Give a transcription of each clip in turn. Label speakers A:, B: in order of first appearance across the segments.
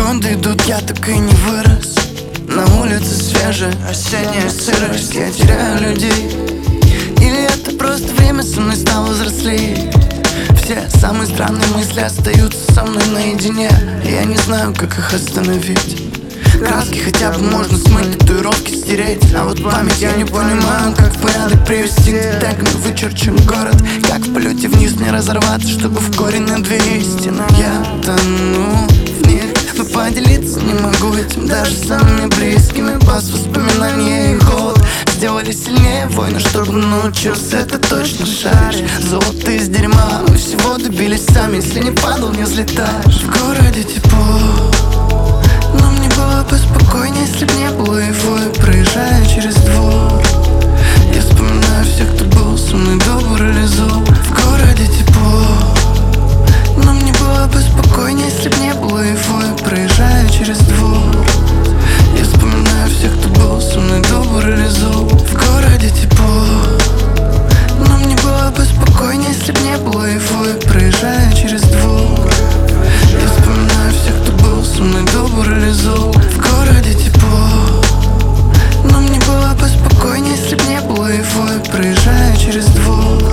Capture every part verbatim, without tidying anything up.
A: Годы идут, я так и не вырос. На улице свежая осенняя сырость. Я теряю людей. Или это просто время со мной стало взрослее? Все самые странные мысли остаются со мной наедине. Я не знаю, как их остановить. Краски хотя бы можно смыть, татуировки стереть. А вот память я не понимаю, как в порядок привести. Тегами вычерчен город, как в полете вниз не разорваться, чтобы в корень на две истины. Я тону в них, но поделиться не могу этим даже самыми близкими. Пас воспоминания и холод сделали сильнее воина, чтобы научился, это точно шаришь. Золото из дерьма, мы всего добились сами. Если не падал, не взлетаешь. В городе тепло, но мне было бы спокойнее, если б не было его. И проезжая через двор, я вспоминаю всех, кто был со мной добр или зол. В городе тепло, но мне было бы спокойнее, если б не было его. И проезжая через двор, я вспоминаю всех, кто был со мной добр или зол. В городе тепло, но мне было бы спокойнее, если б не было его. И проезжая через двор, я вспоминаю всех, кто был со мной добр или зол. В городе тепло, но мне было бы спокойнее, если б не было его. И проезжая через двор,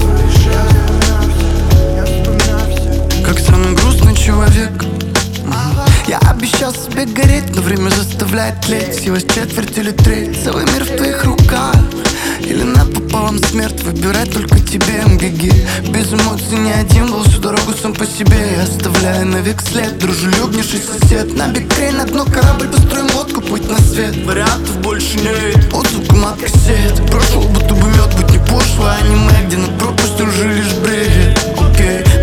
A: как самый грустный человек. Я обещал себе гореть, но время заставляет тлеть. Сила четверть или треть, целый мир в твоих руках. Или напополам смерть, выбирать только тебе, МГГ. Без эмоций ни один был всю дорогу сам по себе. Я оставляю навек след, дружелюбнейший сосед. На бикрей на дно корабль, построим лодку, путь на свет. Вариантов больше нет, отзвуком от кассет. Прошлого будто бы мед, будь не пошло, аниме, где над пропастью уже лишь бредит. Окей,